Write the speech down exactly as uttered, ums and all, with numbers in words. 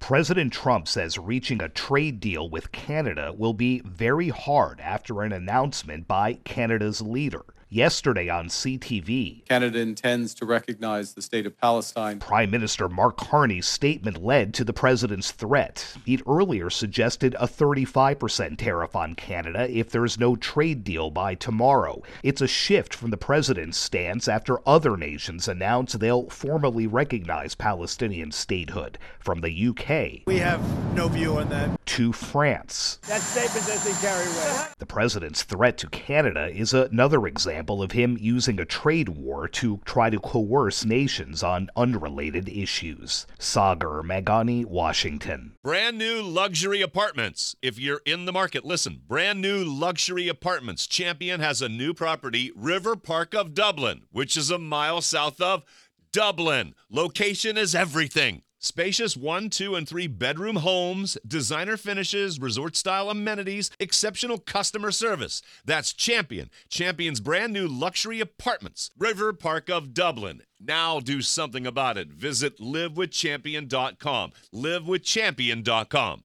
President Trump says reaching a trade deal with Canada will be very hard after an announcement by Canada's leader. Yesterday on C T V, Canada intends to recognize the state of Palestine. Prime Minister Mark Carney's statement led to the president's threat. He'd earlier suggested a thirty-five percent tariff on Canada if there's no trade deal by tomorrow. It's a shift from the president's stance after other nations announce they'll formally recognize Palestinian statehood, from the U K. We have no view on that. To France. That statement doesn't carry weight. The president's threat to Canada is another example of him using a trade war to try to coerce nations on unrelated issues. Sagar Meghani, Washington. Brand new luxury apartments. If you're in the market, listen. Brand new luxury apartments. Champion has a new property, River Park of Dublin, which is a mile south of Dublin. Location is everything. Spacious one, two, and three bedroom homes, designer finishes, resort-style amenities, exceptional customer service. That's Champion. Champion's brand new luxury apartments. River Park of Dublin. Now do something about it. Visit live with champion dot com. live with champion dot com.